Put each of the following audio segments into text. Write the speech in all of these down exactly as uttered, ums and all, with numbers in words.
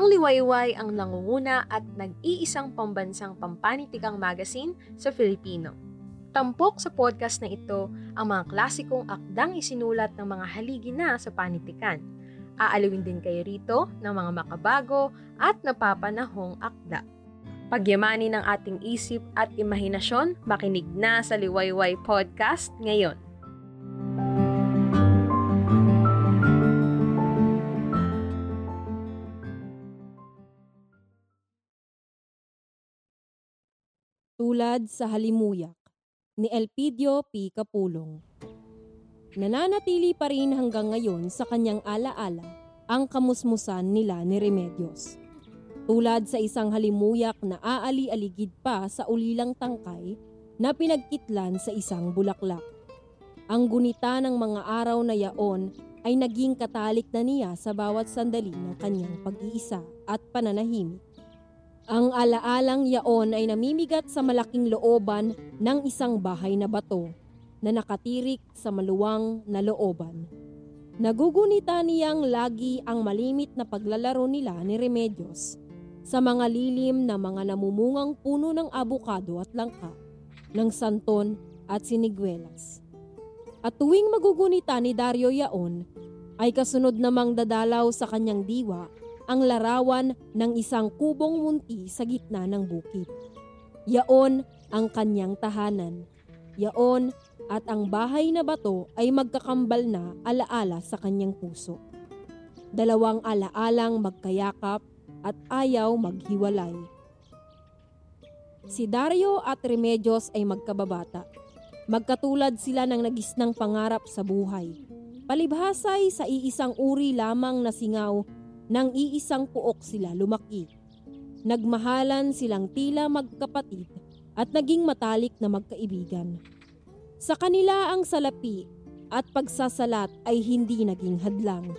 Ang Liwayway ang nangunguna at nag-iisang pambansang pampanitikang magazine sa Filipino. Tampok sa podcast na ito ang mga klasikong akdang isinulat ng mga haligi na sa panitikan. Aalawin din kayo rito ng mga makabago at napapanahong akda. Pagyamanin ng ating isip at imahinasyon, makinig na sa Liwayway Podcast ngayon. Tulad sa Halimuyak ni Elpidio P. Capulong. Nananatili pa rin hanggang ngayon sa kanyang alaala ang kamusmusan nila ni Remedios. Tulad sa isang halimuyak na aali-aligid pa sa ulilang tangkay na pinagkitlan sa isang bulaklak. Ang gunita ng mga araw na yaon ay naging katalik na niya sa bawat sandali ng kanyang pag-iisa at pananahimik. Ang alaalang yaon ay namimigat sa malaking looban ng isang bahay na bato na nakatirik sa maluwang na looban. Nagugunita niyang lagi ang malimit na paglalaro nila ni Remedios sa mga lilim na mga namumungang puno ng abukado at langka, ng santon at siniguelas. At tuwing magugunita ni Dario yaon, ay kasunod namang dadalaw sa kanyang diwa ang larawan ng isang kubong munti sa gitna ng bukid. Yaon ang kanyang tahanan. Yaon at ang bahay na bato ay magkakambal na alaala sa kanyang puso. Dalawang alaalang magkayakap at ayaw maghiwalay. Si Dario at Remedios ay magkababata. Magkatulad sila ng nagisnang pangarap sa buhay. Palibhasay sa iisang uri lamang na singaw, nang iisang puok sila lumaki. Nagmahalan silang tila magkapatid at naging matalik na magkaibigan. Sa kanila ang salapi at pagsasalat ay hindi naging hadlang.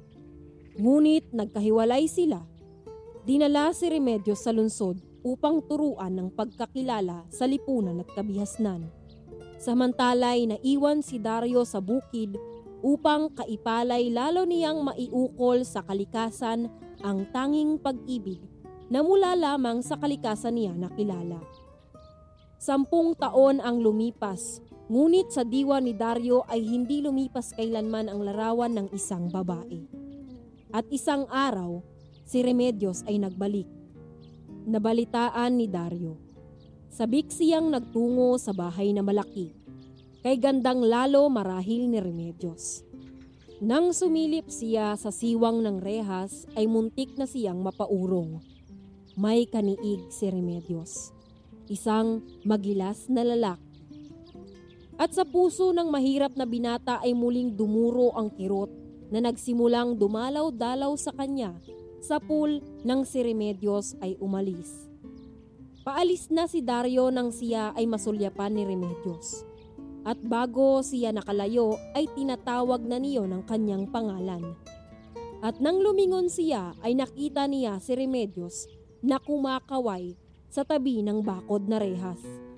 Ngunit nagkahiwalay sila. Dinala si Remedios sa lungsod upang turuan ng pagkakilala sa lipunan at kabihasnan. Samantalay naiwan si Dario sa bukid upang kaipalay lalo niyang maiukol sa kalikasan ang tanging pag-ibig na mula lamang sa kalikasan niya nakilala. Sampung taon ang lumipas, ngunit sa diwa ni Dario ay hindi lumipas kailanman ang larawan ng isang babae. At isang araw, si Remedios ay nagbalik. Nabalitaan ni Dario. Sabik siyang nagtungo sa bahay na malaki. Kay gandang lalo marahil ni Remedios. Nang sumilip siya sa siwang ng rehas ay muntik na siyang mapaurong. May kaniig si Remedios, isang magilas na lalaki. At sa puso ng mahirap na binata ay muling dumuro ang kirot na nagsimulang dumalaw-dalaw sa kanya sa pool nang si Remedios ay umalis. Paalis na si Dario nang siya ay masulyapan ni Remedios. At bago siya nakalayo ay tinatawag na niyo ng kanyang pangalan. At nang lumingon siya ay nakita niya si Remedios na kumakaway sa tabi ng bakod na rehas.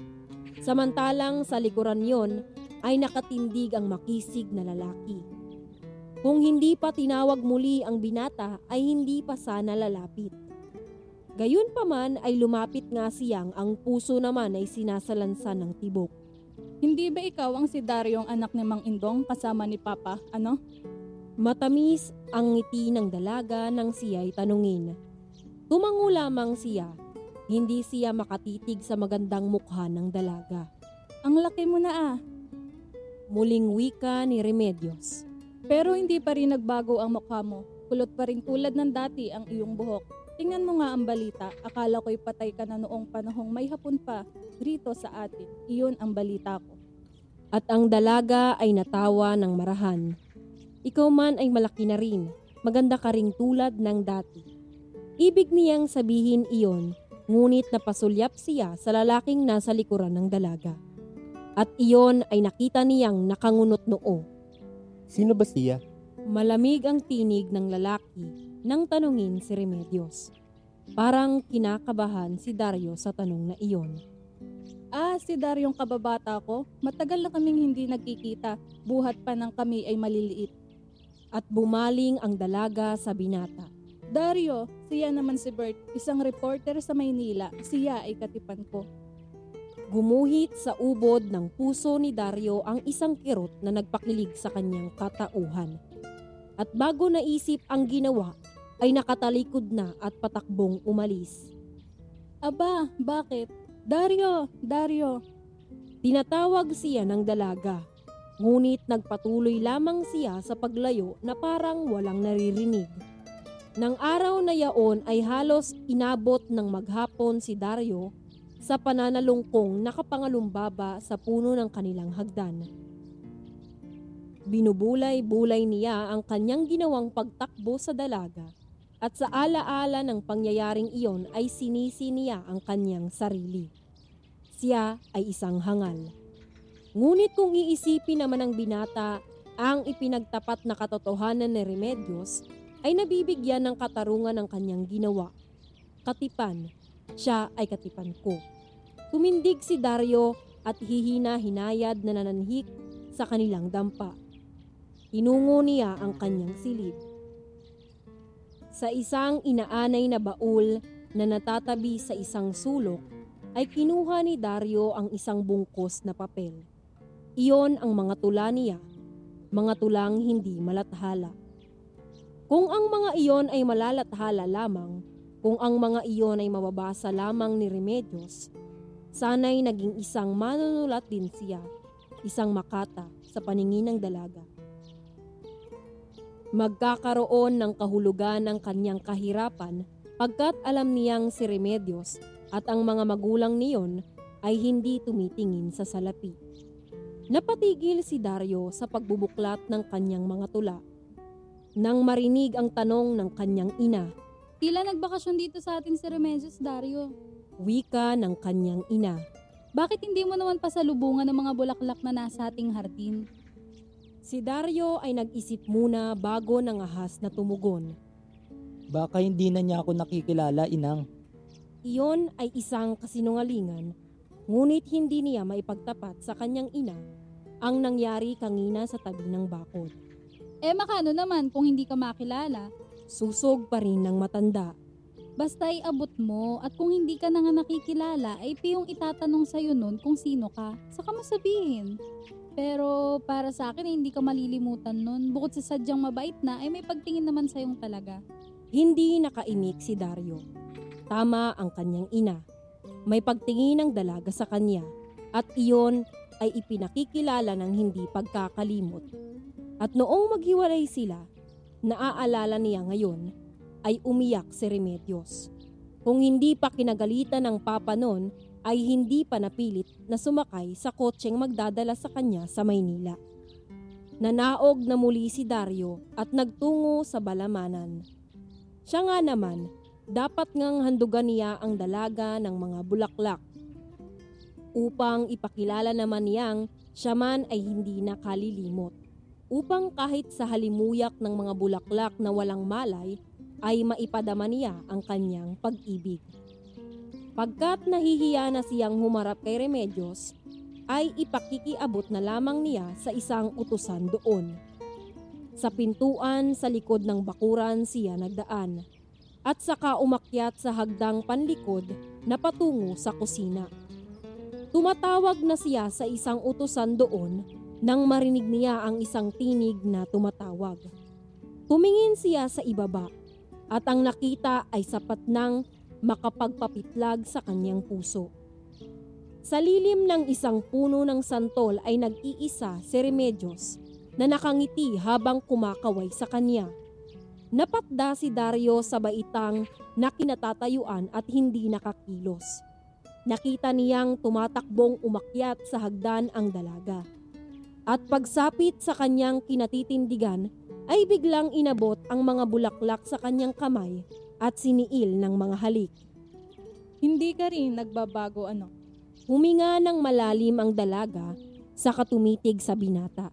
Samantalang sa likuran yon ay nakatindig ang makisig na lalaki. Kung hindi pa tinawag muli ang binata ay hindi pa sana lalapit. Gayunpaman ay lumapit nga siyang ang puso naman ay sinasalansan ng tibok. Hindi ba ikaw ang si Dario ang anak ni Mang Indong kasama ni Papa, ano? Matamis ang ngiti ng dalaga nang siya'y tanungin. Tumango lamang siya, hindi siya makatitig sa magandang mukha ng dalaga. Ang laki mo na ah. Muling wika ni Remedios. Pero hindi pa rin nagbago ang mukha mo. Kulot pa rin tulad ng dati ang iyong buhok. Tingnan mo nga ang balita, akala ko'y patay ka na noong panahong may hapon pa rito sa atin. Iyon ang balita ko. At ang dalaga ay natawa ng marahan. Ikaw man ay malaki na rin, maganda ka ring tulad ng dati. Ibig niyang sabihin iyon, ngunit napasulyap siya sa lalaking nasa likuran ng dalaga. At iyon ay nakita niyang nakangunot noo. Sino ba siya? Malamig ang tinig ng lalaki nang tanungin si Remedios. Parang kinakabahan si Dario sa tanong na iyon. Ah, si Dario yung kababata ko. Matagal na kaming hindi nagkikita. Buhat pa nang kami ay maliliit. At bumaling ang dalaga sa binata. Dario, siya naman si Bert, isang reporter sa Maynila. Siya ay katipan ko. Gumuhit sa ubod ng puso ni Dario ang isang kirot na nagpakilig sa kanyang katauhan. At bago naisip ang ginawa, ay nakatalikod na at patakbong umalis. Aba, bakit? Dario, Dario. Tinatawag siya ng dalaga, ngunit nagpatuloy lamang siya sa paglayo na parang walang naririnig. Nang araw na yaon ay halos inabot ng maghapon si Dario sa pananalungkong nakapangalumbaba sa puno ng kanilang hagdan. Binubulay-bulay niya ang kanyang ginawang pagtakbo sa dalaga at sa alaala ng pangyayaring iyon ay sinisi niya ang kanyang sarili. Siya ay isang hangal. Ngunit kung iisipin naman ng binata ang ipinagtapat na katotohanan ni Remedios, ay nabibigyan ng katarungan ng kanyang ginawa. Katipan, siya ay katipan ko. Tumindig si Dario at hihina-hinayad na nananhik sa kanilang dampa. Hinungo niya ang kanyang silid. Sa isang inaanay na baul na natatabi sa isang sulok, ay kinuha ni Dario ang isang bungkos na papel. Iyon ang mga tula niya, mga tulang hindi malathala. Kung ang mga iyon ay malalathala lamang, kung ang mga iyon ay mababasa lamang ni Remedios, sana'y naging isang manunulat din siya, isang makata sa paningin ng dalaga. Magkakaroon ng kahulugan ng kanyang kahirapan pagkat alam niyang si Remedios at ang mga magulang niyon ay hindi tumitingin sa salapi. Napatigil si Dario sa pagbubuklat ng kanyang mga tula. Nang marinig ang tanong ng kanyang ina, Tila nagbakasyon dito sa atin si Remedios, Dario. wika ng kanyang ina. Bakit hindi mo naman pasalubungan ng mga bulaklak na nasa ating hardin? Si Dario ay nag-isip muna bago nangahas na tumugon. Baka hindi na niya ako nakikilala, inang. Iyon ay isang kasinungalingan, ngunit hindi niya maipagtapat sa kanyang ina ang nangyari kanina sa tabi ng bakod. Eh makano naman kung hindi ka makilala? Susog pa rin ng matanda. Basta iabot mo at kung hindi ka na nga nakikilala ay piyong itatanong sa'yo nun kung sino ka. Saka mo sabihin. Pero para sa akin hindi ka malilimutan nun. Bukod sa sadyang mabait na ay may pagtingin naman sa'yong talaga. Hindi nakaimik si Dario. Tama ang kanyang ina. May pagtingin ng dalaga sa kanya at iyon ay ipinakikilala ng hindi pagkakalimot. At noong maghiwalay sila, naaalala niya ngayon ay umiyak si Remedios. Kung hindi pa kinagalitan ng papa noon, ay hindi pa napilit na sumakay sa kotseng magdadala sa kanya sa Maynila. Nanaog na muli si Dario at nagtungo sa balamanan. Siya nga naman, dapat ngang handugan niya ang dalaga ng mga bulaklak. Upang ipakilala naman niyang siya man ay hindi nakalilimot. Upang kahit sa halimuyak ng mga bulaklak na walang malay, ay maipadama niya ang kanyang pag-ibig. Pagkat nahihiya na siyang humarap kay Remedios, ay ipakikiabot na lamang niya sa isang utusan doon. Sa pintuan sa likod ng bakuran siya nagdaan, at saka umakyat sa hagdang panlikod na patungo sa kusina. Tumatawag na siya sa isang utusan doon nang marinig niya ang isang tinig na tumatawag. Tumingin siya sa ibaba, at ang nakita ay sapat nang makapagpapitlag sa kanyang puso. Sa lilim ng isang puno ng santol ay nag-iisa si Remedios na nakangiti habang kumakaway sa kanya. Napatda si Dario sa baitang na kinatatayuan at hindi nakakilos. Nakita niyang tumatakbong umakyat sa hagdan ang dalaga. At pagsapit sa kanyang kinatitindigan, ay biglang inabot ang mga bulaklak sa kanyang kamay at siniil ng mga halik. Hindi ka rin nagbabago ano? Huminga ng malalim ang dalaga sa katumitig sa binata.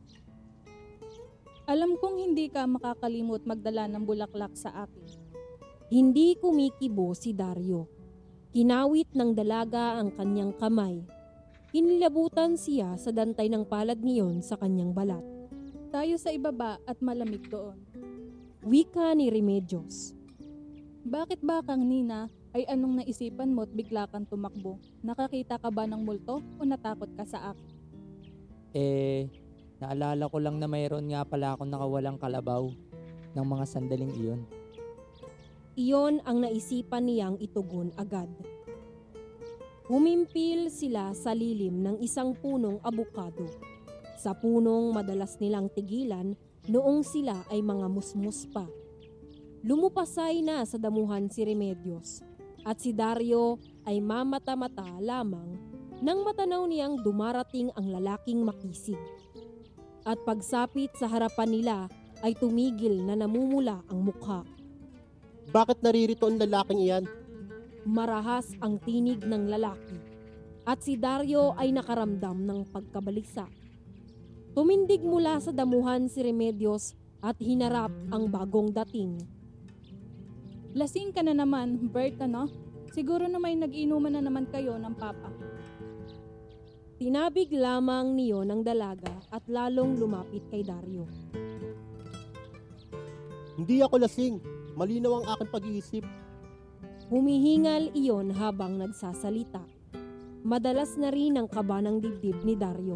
Alam kong hindi ka makakalimot magdala ng bulaklak sa akin. Hindi kumikibo si Dario. Kinawit ng dalaga ang kanyang kamay. Inilabutan siya sa dantay ng palad niyon sa kanyang balat. Tayo sa ibaba at malamig doon. Wika ni Remedios. Bakit ba kang Nina ay anong naisipan mo at bigla kang tumakbo? Nakakita ka ba ng multo o natakot ka sa akin? Eh, naalala ko lang na mayroon nga pala akong nakawalang kalabaw ng mga sandaling iyon. Iyon ang naisipan niyang itugon agad. Humimpil sila sa lilim ng isang punong abukado. Sa punong madalas nilang tigilan noong sila ay mga musmus pa. Lumupasay na sa damuhan si Remedios at si Dario ay mamata-mata lamang nang matanaw niyang dumarating ang lalaking makisig. At pagsapit sa harapan nila ay tumigil na namumula ang mukha. Bakit naririto ang lalaking iyan? Marahas ang tinig ng lalaki at si Dario ay nakaramdam ng pagkabalisa. Tumindig mula sa damuhan si Remedios at hinarap ang bagong dating. Lasing ka na naman, Bert, ano? Siguro na may nag-inuman na naman kayo ng papa. Tinabig lamang niyo ng dalaga at lalong lumapit kay Dario. Hindi ako lasing. Malinaw ang aking pag-iisip. Humihingal iyon habang nagsasalita. Madalas na rin ang kaba ng dibdib ni Dario.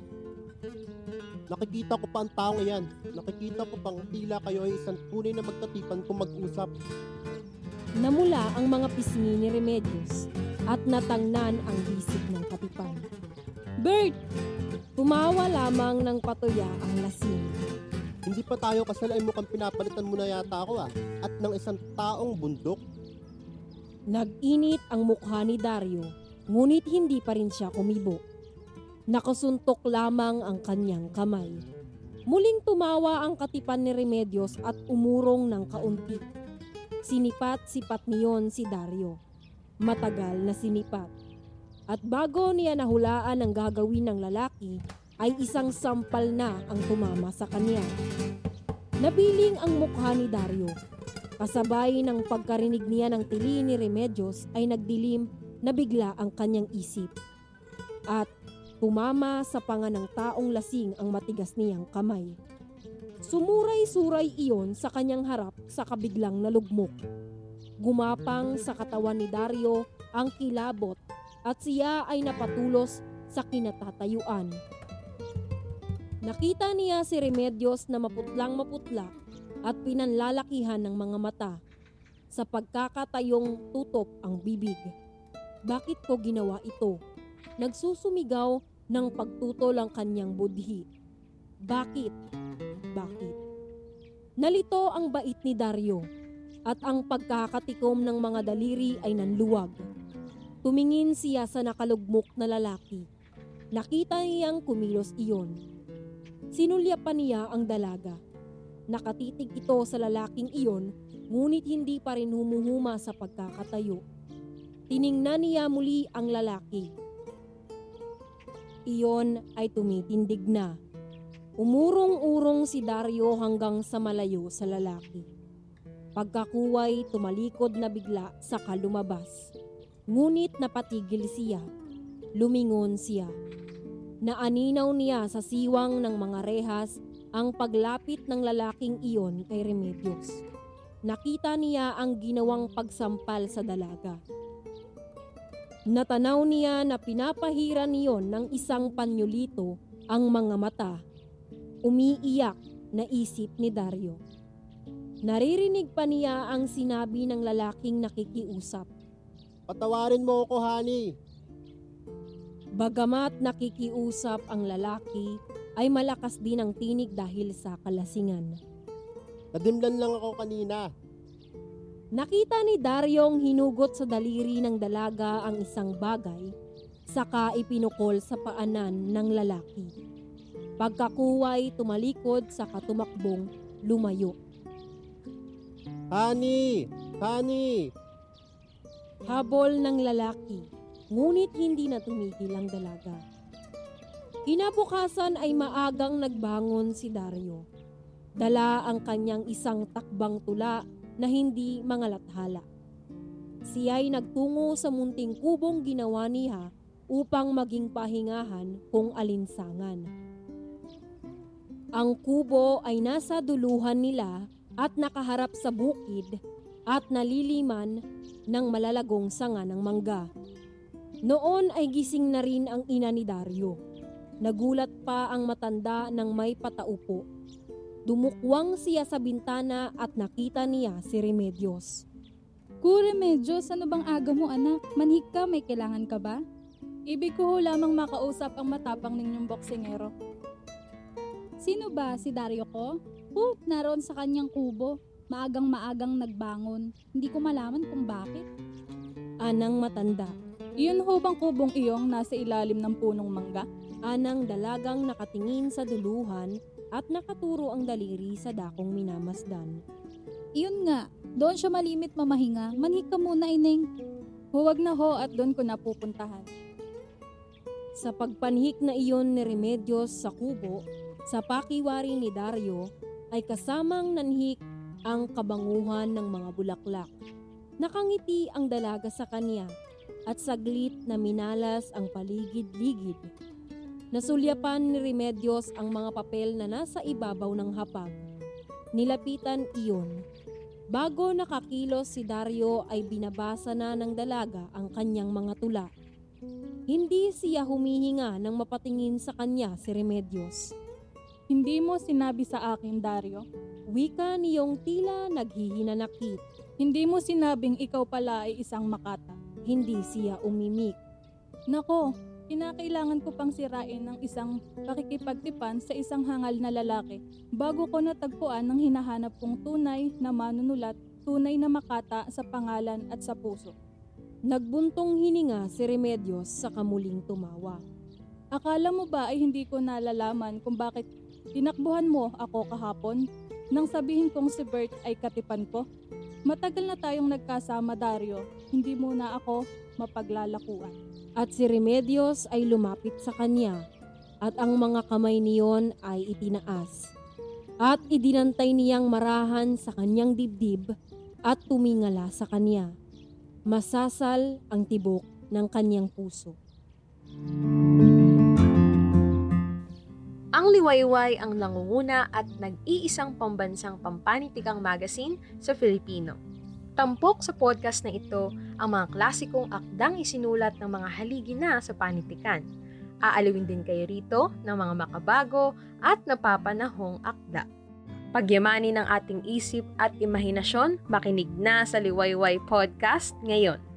Nakikita ko pa ang taong iyan. Nakikita ko pang tila kayo ay isang tunay na magkatipan kung mag-usap. Namula ang mga pisngi ni Remedios at natangnan ang bisig ng katipan. Bert! Tumawa lamang ng patuya ang lasing. Hindi pa tayo kasal ay mukhang pinapalitan mo na yata ako ah. At ng isang taong bundok. Nag-init ang mukha ni Dario, ngunit hindi pa rin siya kumibo. Nakasuntok lamang ang kanyang kamay. Muling tumawa ang katipan ni Remedios at umurong ng kaunti. Sinipat-sipat niyon si Dario. Matagal na sinipat. At bago niya nahulaan ang gagawin ng lalaki, ay isang sampal na ang tumama sa kanya. Nabiling ang mukha ni Dario. Kasabay ng pagkarinig niya ng tili ni Remedios ay nagdilim na bigla ang kanyang isip. At tumama sa panga ng taong lasing ang matigas niyang kamay. Sumuray-suray iyon sa kanyang harap sa kabiglang nalugmok. Gumapang sa katawan ni Dario ang kilabot at siya ay napatulos sa kinatatayuan. Nakita niya si Remedios na maputlang maputla at pinanlalakihan ng mga mata. Sa pagkakatayong tutop ang bibig. Bakit ko ginawa ito? Nagsusumigaw ng pagtutol ang kanyang budhi. Bakit? Bakit? Nalito ang bait ni Dario at ang pagkakatikom ng mga daliri ay nanluwag. Tumingin siya sa nakalugmok na lalaki. Nakita niyang kumilos iyon. Sinulyapan niya ang dalaga. Nakatitig ito sa lalaking iyon, ngunit hindi pa rin humuhuma sa pagkakatayo. Tiningnan niya muli ang lalaki. Iyon ay tumitindig na. Umurong-urong si Dario hanggang sa malayo sa lalaki. Pagkakuway, tumalikod na bigla saka lumabas. Ngunit napatigil siya. Lumingon siya. Naaninaw niya sa siwang ng mga rehas ang paglapit ng lalaking iyon kay Remedios. Nakita niya ang ginawang pagsampal sa dalaga. Natanaw niya na pinapahira niyon ng isang panyolito ang mga mata. Umiiyak na isip ni Dario. Naririnig pa niya ang sinabi ng lalaking nakikiusap. Patawarin mo ako, honey. Bagamat nakikiusap ang lalaki, ay malakas din ang tinig dahil sa kalasingan. Nadimlan lang ako kanina. Nakita ni Daryong hinugot sa daliri ng dalaga ang isang bagay, saka ipinukol sa paanan ng lalaki. Pagkakuway, tumalikod sa katumakbong lumayo. Honey! Honey! Habol ng lalaki, ngunit hindi na tumigil ang dalaga. Kinabukasan ay maagang nagbangon si Dario. Dala ang kanyang isang takbang tula na hindi mangalathala. Siya'y nagtungo sa munting kubong ginawa niya upang maging pahingahan kung alinsangan. Ang kubo ay nasa duluhan nila at nakaharap sa bukid at naliliman ng malalagong sanga ng mangga. Noon ay gising na rin ang ina ni Dario. Nagulat pa ang matanda nang may pataupo. Dumukwang siya sa bintana at nakita niya si Remedios. Ku Remedios, ano bang aga mo anak? Manhik ka, may kailangan ka ba? Ibig ko ho lamang makausap ang matapang ninyong boksingero. Sino ba? Si Dario ko? Oh, naroon sa kanyang kubo. Maagang-maagang nagbangon. Hindi ko malaman kung bakit. Anang matanda. Iyon ho bang kubong iyong nasa ilalim ng punong mangga? Anang dalagang nakatingin sa duluhan at nakaturo ang daliri sa dakong minamasdan. Iyon nga, doon siya malimit mamahinga. Manhik ka muna, ineng. Huwag na ho at doon ko napupuntahan. Sa pagpanhik na iyon ni Remedios sa kubo, sa pakiwari ni Dario ay kasamang nanhik ang kabanguhan ng mga bulaklak. Nakangiti ang dalaga sa kanya at saglit na minalas ang paligid-ligid. Nasulyapan ni Remedios ang mga papel na nasa ibabaw ng hapag. Nilapitan iyon. Bago nakakilos si Dario ay binabasa na ng dalaga ang kanyang mga tula. Hindi siya humihinga nang mapatingin sa kanya si Remedios. Hindi mo sinabi sa akin, Dario. Wika niyong tila naghihinanakit. Hindi mo sinabing ikaw pala ay isang makata. Hindi siya umimik. Nako, kinakailangan ko pang sirain ng isang pakikipagtipan sa isang hangal na lalaki bago ko natagpuan ng hinahanap kong tunay na manunulat, tunay na makata sa pangalan at sa puso. Nagbuntong hininga si Remedios sa kamuling tumawa. Akala mo ba ay hindi ko nalalaman kung bakit tinakbuhan mo ako kahapon nang sabihin kong si Bert ay katipan ko? Matagal na tayong nagkasama, Dario. Hindi mo na ako mapaglalakuan. At si Remedios ay lumapit sa kanya at ang mga kamay niyon ay itinaas. At idinantay niyang marahan sa kanyang dibdib at tumingala sa kanya. Masasal ang tibok ng kanyang puso. Ang Liwayway ang nangunguna at nag-iisang pambansang pampanitikang magazine sa Filipino. Tampok sa podcast na ito ang mga klasikong akdang isinulat ng mga haligi na sa panitikan. Aalawin din kayo rito ng mga makabago at napapanahong akda. Pagyamanin ng ating isip at imahinasyon, makinig na sa Liwayway Podcast ngayon.